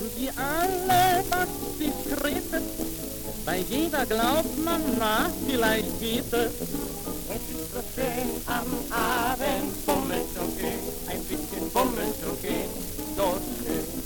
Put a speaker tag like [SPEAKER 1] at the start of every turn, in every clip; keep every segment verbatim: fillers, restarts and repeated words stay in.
[SPEAKER 1] haben sie alle was Diskretes. Bei jeder glaubt man, na, vielleicht geht es.
[SPEAKER 2] Es ist so schön am Abend bummeln zu gehen, ein bisschen bummeln zu gehen, so schön.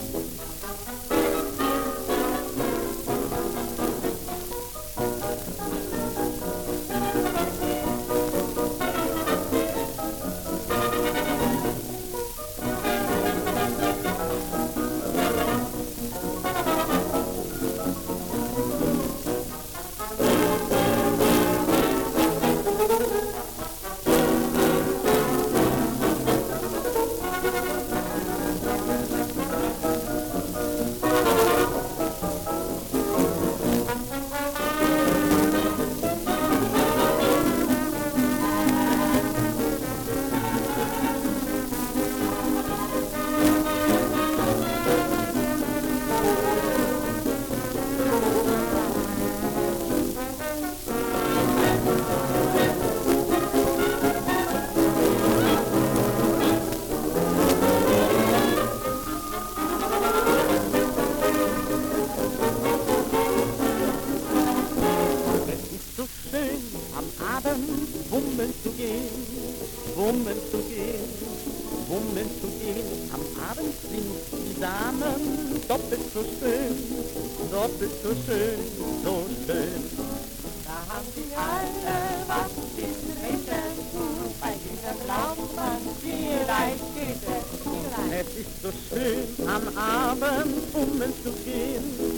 [SPEAKER 1] Am Abend bummeln zu gehen, bummeln zu gehen, bummeln zu gehen. Am Abend sind die Damen doppelt so schön, doppelt so schön, so schön.
[SPEAKER 2] Da haben sie alle was Diskretes, bei diesem glaubt man, vielleicht geht es, vielleicht.
[SPEAKER 1] Es ist so schön, am Abend bummeln zu gehen,